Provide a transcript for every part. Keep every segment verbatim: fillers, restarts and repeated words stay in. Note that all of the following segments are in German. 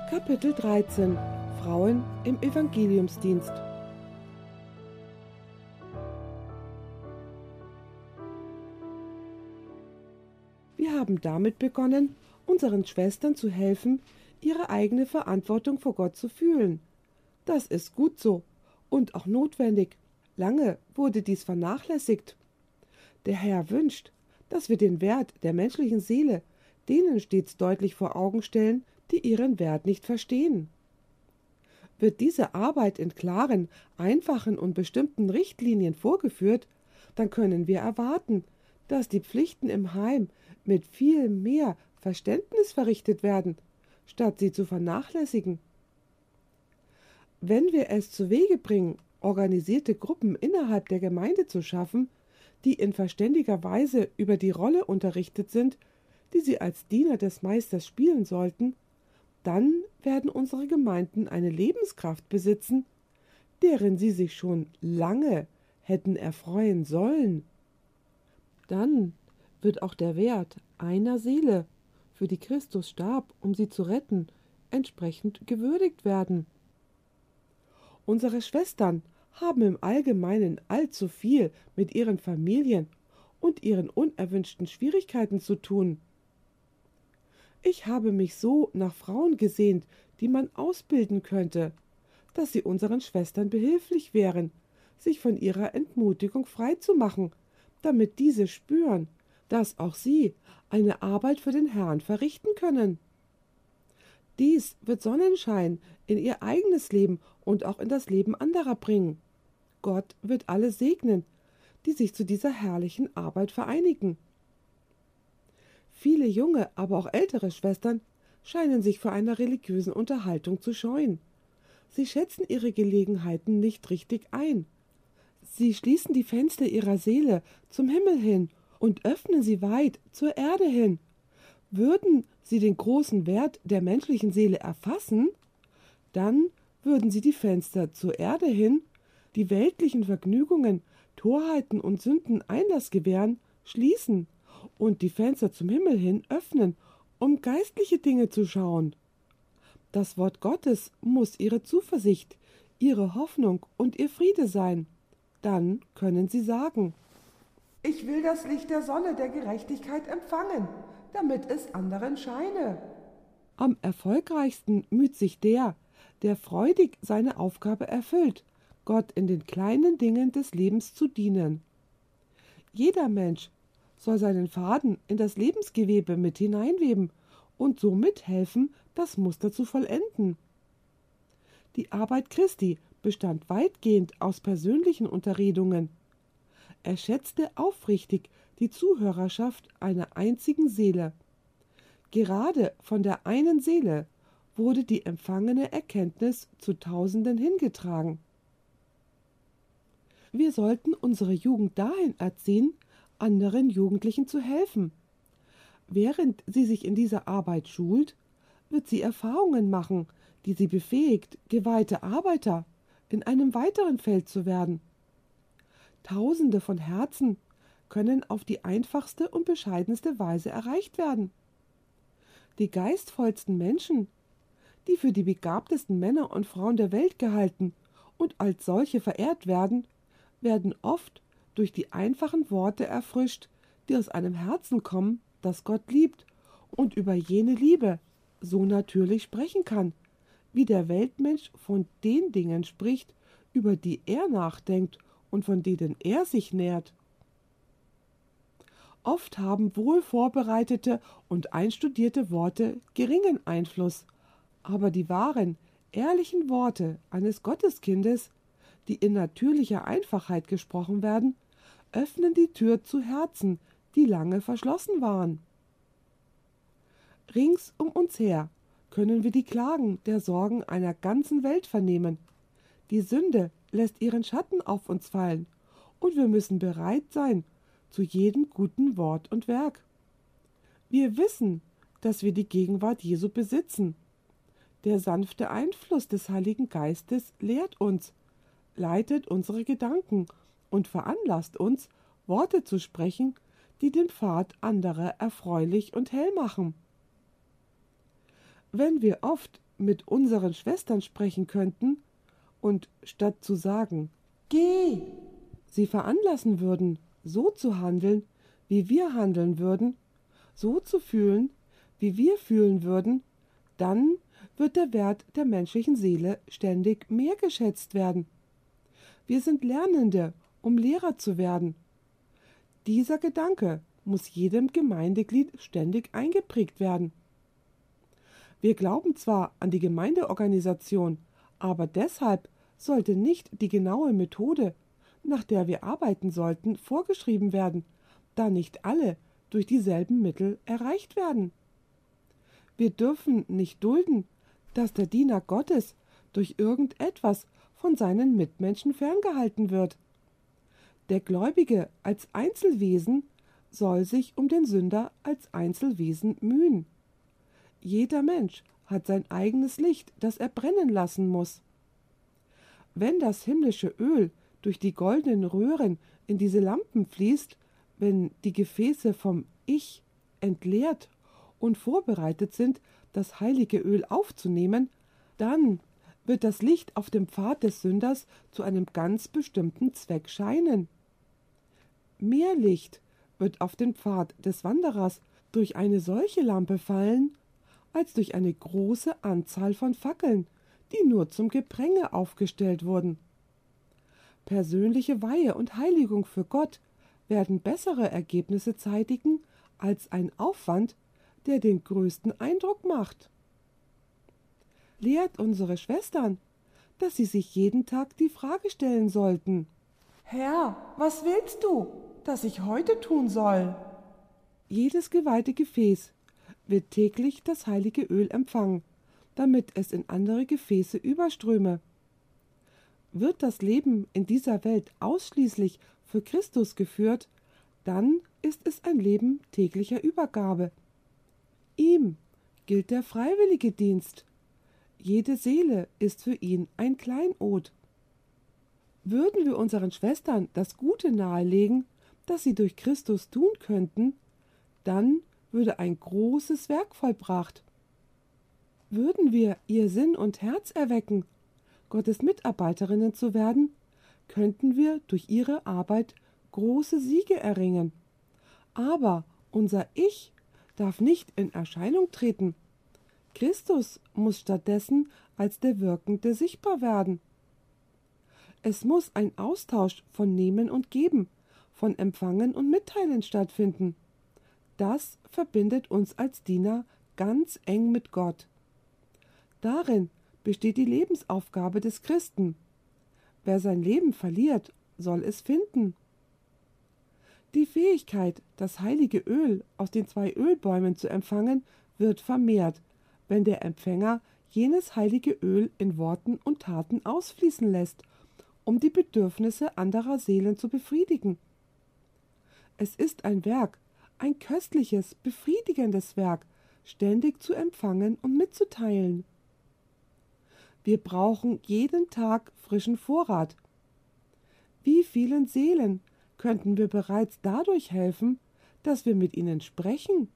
Kapitel dreizehn Frauen im Evangeliumsdienst. Wir haben damit begonnen, unseren Schwestern zu helfen, ihre eigene Verantwortung vor Gott zu fühlen. Das ist gut so und auch notwendig. Lange wurde dies vernachlässigt. Der Herr wünscht, dass wir den Wert der menschlichen Seele denen stets deutlich vor Augen stellen, die ihren Wert nicht verstehen. Wird diese Arbeit in klaren, einfachen und bestimmten Richtlinien vorgeführt, dann können wir erwarten, dass die Pflichten im Heim mit viel mehr Verständnis verrichtet werden, statt sie zu vernachlässigen. Wenn wir es zu Wege bringen, organisierte Gruppen innerhalb der Gemeinde zu schaffen, die in verständiger Weise über die Rolle unterrichtet sind, die sie als Diener des Meisters spielen sollten, dann werden unsere Gemeinden eine Lebenskraft besitzen, deren sie sich schon lange hätten erfreuen sollen. Dann wird auch der Wert einer Seele, für die Christus starb, um sie zu retten, entsprechend gewürdigt werden. Unsere Schwestern haben im Allgemeinen allzu viel mit ihren Familien und ihren unerwünschten Schwierigkeiten zu tun. Ich habe mich so nach Frauen gesehnt, die man ausbilden könnte, dass sie unseren Schwestern behilflich wären, sich von ihrer Entmutigung frei zu machen, damit diese spüren, dass auch sie eine Arbeit für den Herrn verrichten können. Dies wird Sonnenschein in ihr eigenes Leben und auch in das Leben anderer bringen. Gott wird alle segnen, die sich zu dieser herrlichen Arbeit vereinigen. Viele junge, aber auch ältere Schwestern scheinen sich vor einer religiösen Unterhaltung zu scheuen. Sie schätzen ihre Gelegenheiten nicht richtig ein. Sie schließen die Fenster ihrer Seele zum Himmel hin und öffnen sie weit zur Erde hin. Würden sie den großen Wert der menschlichen Seele erfassen, dann würden sie die Fenster zur Erde hin, die weltlichen Vergnügungen, Torheiten und Sünden Einlass gewähren, schließen und die Fenster zum Himmel hin öffnen, um geistliche Dinge zu schauen. Das Wort Gottes muss ihre Zuversicht, ihre Hoffnung und ihr Friede sein. Dann können sie sagen: Ich will das Licht der Sonne der Gerechtigkeit empfangen, damit es anderen scheine. Am erfolgreichsten müht sich der, der freudig seine Aufgabe erfüllt, Gott in den kleinen Dingen des Lebens zu dienen. Jeder Mensch soll seinen Faden in das Lebensgewebe mit hineinweben und so mithelfen, das Muster zu vollenden. Die Arbeit Christi bestand weitgehend aus persönlichen Unterredungen. Er schätzte aufrichtig die Zuhörerschaft einer einzigen Seele. Gerade von der einen Seele wurde die empfangene Erkenntnis zu Tausenden hingetragen. Wir sollten unsere Jugend dahin erziehen, anderen Jugendlichen zu helfen. Während sie sich in dieser Arbeit schult, wird sie Erfahrungen machen, die sie befähigt, geweihte Arbeiter in einem weiteren Feld zu werden. Tausende von Herzen können auf die einfachste und bescheidenste Weise erreicht werden. Die geistvollsten Menschen, die für die begabtesten Männer und Frauen der Welt gehalten und als solche verehrt werden, werden oft durch die einfachen Worte erfrischt, die aus einem Herzen kommen, das Gott liebt und über jene Liebe so natürlich sprechen kann, wie der Weltmensch von den Dingen spricht, über die er nachdenkt und von denen er sich nährt. Oft haben wohl vorbereitete und einstudierte Worte geringen Einfluss, aber die wahren, ehrlichen Worte eines Gotteskindes, die in natürlicher Einfachheit gesprochen werden, öffnen die Tür zu Herzen, die lange verschlossen waren. Rings um uns her können wir die Klagen der Sorgen einer ganzen Welt vernehmen. Die Sünde lässt ihren Schatten auf uns fallen, und wir müssen bereit sein zu jedem guten Wort und Werk. Wir wissen, dass wir die Gegenwart Jesu besitzen. Der sanfte Einfluss des Heiligen Geistes lehrt uns, leitet unsere Gedanken und veranlasst uns, Worte zu sprechen, die den Pfad anderer erfreulich und hell machen. Wenn wir oft mit unseren Schwestern sprechen könnten und statt zu sagen, geh, sie veranlassen würden, so zu handeln, wie wir handeln würden, so zu fühlen, wie wir fühlen würden, dann wird der Wert der menschlichen Seele ständig mehr geschätzt werden. Wir sind Lernende, um Lehrer zu werden. Dieser Gedanke muss jedem Gemeindeglied ständig eingeprägt werden. Wir glauben zwar an die Gemeindeorganisation, aber deshalb sollte nicht die genaue Methode, nach der wir arbeiten sollten, vorgeschrieben werden, da nicht alle durch dieselben Mittel erreicht werden. Wir dürfen nicht dulden, dass der Diener Gottes durch irgendetwas von seinen Mitmenschen ferngehalten wird. Der Gläubige als Einzelwesen soll sich um den Sünder als Einzelwesen mühen. Jeder Mensch hat sein eigenes Licht, das er brennen lassen muss. Wenn das himmlische Öl durch die goldenen Röhren in diese Lampen fließt, wenn die Gefäße vom Ich entleert und vorbereitet sind, das heilige Öl aufzunehmen, dann wird das Licht auf dem Pfad des Sünders zu einem ganz bestimmten Zweck scheinen. Mehr Licht wird auf den Pfad des Wanderers durch eine solche Lampe fallen, als durch eine große Anzahl von Fackeln, die nur zum Gepränge aufgestellt wurden. Persönliche Weihe und Heiligung für Gott werden bessere Ergebnisse zeitigen als ein Aufwand, der den größten Eindruck macht. Lehrt unsere Schwestern, dass sie sich jeden Tag die Frage stellen sollten: Herr, was willst du, dass ich heute tun soll? Jedes geweihte Gefäß wird täglich das heilige Öl empfangen, damit es in andere Gefäße überströme. Wird das Leben in dieser Welt ausschließlich für Christus geführt, dann ist es ein Leben täglicher Übergabe. Ihm gilt der freiwillige Dienst. Jede Seele ist für ihn ein Kleinod. Würden wir unseren Schwestern das Gute nahelegen, das sie durch Christus tun könnten, dann würde ein großes Werk vollbracht. Würden wir ihr Sinn und Herz erwecken, Gottes Mitarbeiterinnen zu werden, könnten wir durch ihre Arbeit große Siege erringen. Aber unser Ich darf nicht in Erscheinung treten. Christus muss stattdessen als der Wirkende sichtbar werden. Es muss ein Austausch von Nehmen und Geben, von Empfangen und Mitteilen stattfinden. Das verbindet uns als Diener ganz eng mit Gott. Darin besteht die Lebensaufgabe des Christen. Wer sein Leben verliert, soll es finden. Die Fähigkeit, das heilige Öl aus den zwei Ölbäumen zu empfangen, wird vermehrt, wenn der Empfänger jenes heilige Öl in Worten und Taten ausfließen lässt, um die Bedürfnisse anderer Seelen zu befriedigen. Es ist ein Werk, ein köstliches, befriedigendes Werk, ständig zu empfangen und mitzuteilen. Wir brauchen jeden Tag frischen Vorrat. Wie vielen Seelen könnten wir bereits dadurch helfen, dass wir mit ihnen sprechen?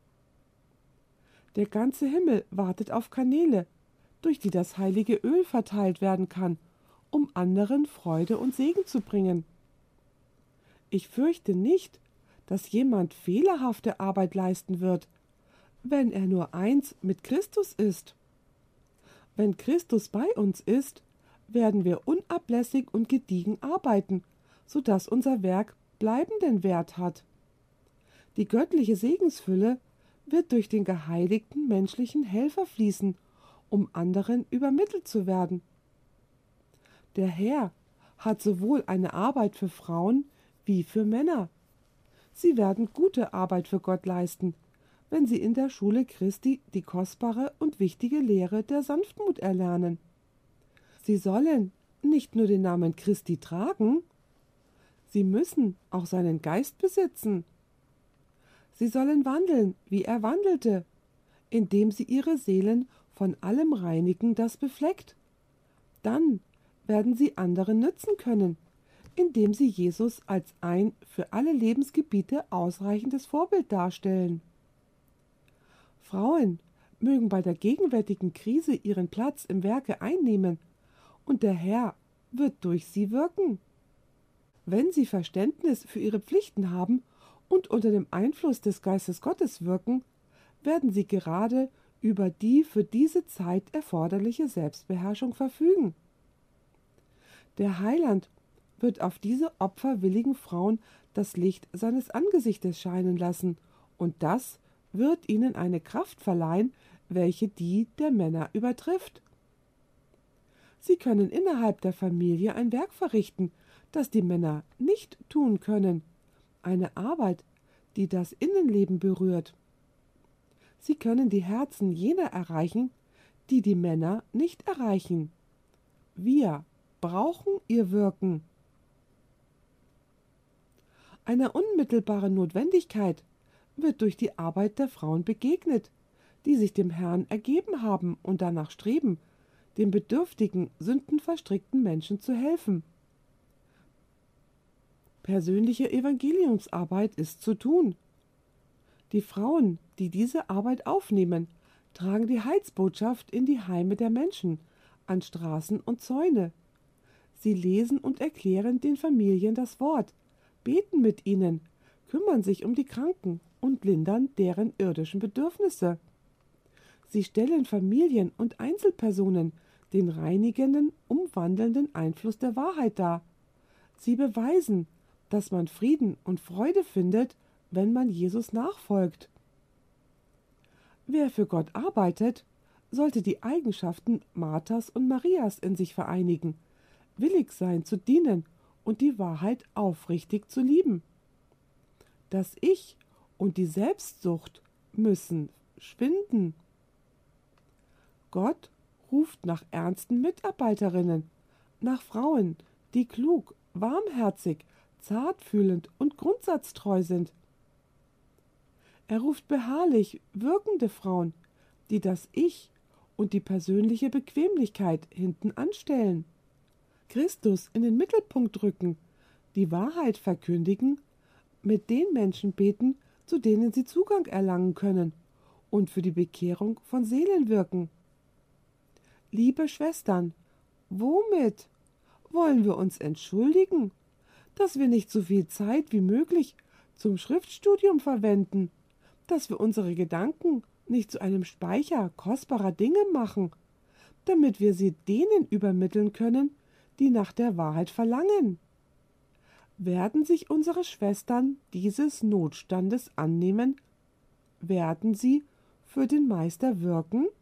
Der ganze Himmel wartet auf Kanäle, durch die das heilige Öl verteilt werden kann, um anderen Freude und Segen zu bringen. Ich fürchte nicht, dass jemand fehlerhafte Arbeit leisten wird, wenn er nur eins mit Christus ist. Wenn Christus bei uns ist, werden wir unablässig und gediegen arbeiten, so dass unser Werk bleibenden Wert hat. Die göttliche Segensfülle wird durch den geheiligten menschlichen Helfer fließen, um anderen übermittelt zu werden. Der Herr hat sowohl eine Arbeit für Frauen wie für Männer. Sie werden gute Arbeit für Gott leisten, wenn sie in der Schule Christi die kostbare und wichtige Lehre der Sanftmut erlernen. Sie sollen nicht nur den Namen Christi tragen, sie müssen auch seinen Geist besitzen. Sie sollen wandeln, wie er wandelte, indem sie ihre Seelen von allem reinigen, das befleckt. Dann werden sie anderen nützen können, indem sie Jesus als ein für alle Lebensgebiete ausreichendes Vorbild darstellen. Frauen mögen bei der gegenwärtigen Krise ihren Platz im Werke einnehmen, und der Herr wird durch sie wirken. Wenn sie Verständnis für ihre Pflichten haben und unter dem Einfluss des Geistes Gottes wirken, werden sie gerade über die für diese Zeit erforderliche Selbstbeherrschung verfügen. Der Heiland wird auf diese opferwilligen Frauen das Licht seines Angesichtes scheinen lassen, und das wird ihnen eine Kraft verleihen, welche die der Männer übertrifft. Sie können innerhalb der Familie ein Werk verrichten, das die Männer nicht tun können, eine Arbeit, die das Innenleben berührt. Sie können die Herzen jener erreichen, die die Männer nicht erreichen. Wir brauchen ihr Wirken. Einer unmittelbaren Notwendigkeit wird durch die Arbeit der Frauen begegnet, die sich dem Herrn ergeben haben und danach streben, den bedürftigen, sündenverstrickten Menschen zu helfen. Persönliche Evangeliumsarbeit ist zu tun. Die Frauen, die diese Arbeit aufnehmen, tragen die Heilsbotschaft in die Heime der Menschen, an Straßen und Zäune. Sie lesen und erklären den Familien das Wort, beten mit ihnen, kümmern sich um die Kranken und lindern deren irdischen Bedürfnisse. Sie stellen Familien und Einzelpersonen den reinigenden, umwandelnden Einfluss der Wahrheit dar. Sie beweisen, dass man Frieden und Freude findet, wenn man Jesus nachfolgt. Wer für Gott arbeitet, sollte die Eigenschaften Marthas und Marias in sich vereinigen, willig sein zu dienen und die Wahrheit aufrichtig zu lieben. Das Ich und die Selbstsucht müssen schwinden. Gott ruft nach ernsten Mitarbeiterinnen, nach Frauen, die klug, warmherzig, zartfühlend und grundsatztreu sind. Er ruft beharrlich wirkende Frauen, die das Ich und die persönliche Bequemlichkeit hinten anstellen, Christus in den Mittelpunkt rücken, die Wahrheit verkündigen, mit den Menschen beten, zu denen sie Zugang erlangen können, und für die Bekehrung von Seelen wirken. Liebe Schwestern, womit wollen wir uns entschuldigen, dass wir nicht so viel Zeit wie möglich zum Schriftstudium verwenden, dass wir unsere Gedanken nicht zu einem Speicher kostbarer Dinge machen, damit wir sie denen übermitteln können, die nach der Wahrheit verlangen? Werden sich unsere Schwestern dieses Notstandes annehmen? Werden sie für den Meister wirken?